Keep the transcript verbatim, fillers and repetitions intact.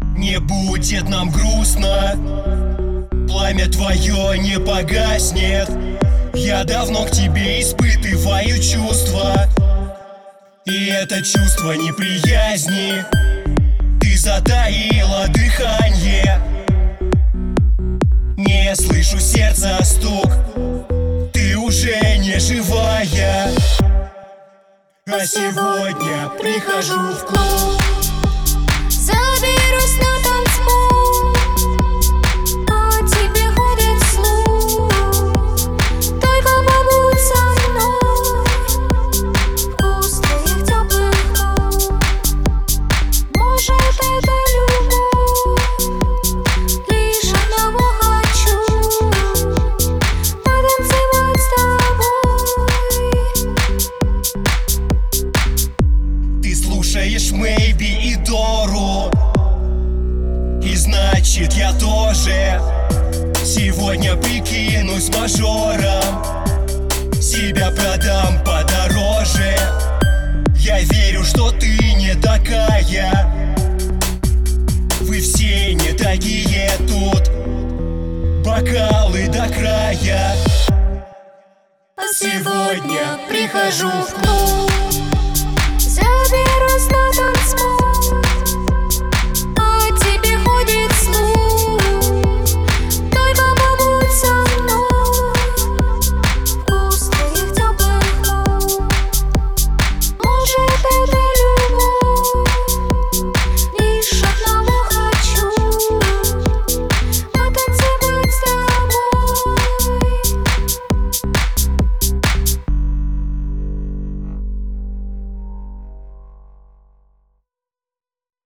Не будет нам грустно, пламя твое не погаснет. Я давно к тебе испытываю чувства, и это чувство неприязни. Ты затаила дыхание, не слышу сердца стук. Ты уже не живая, а сегодня прихожу в клуб. Заберусь на танцпол, о тебе ходит слух. Только побудь со мной в густых теплых губ. Может, это любовь, лишь одного хочу потанцевать с тобой. Ты слушаешь Мэйби и Дору, и значит я тоже сегодня прикинусь мажором. Себя продам подороже. Я верю, что ты не такая. Вы все не такие тут. Бокалы до края. А сегодня прихожу в клуб, заберусь на танцпол.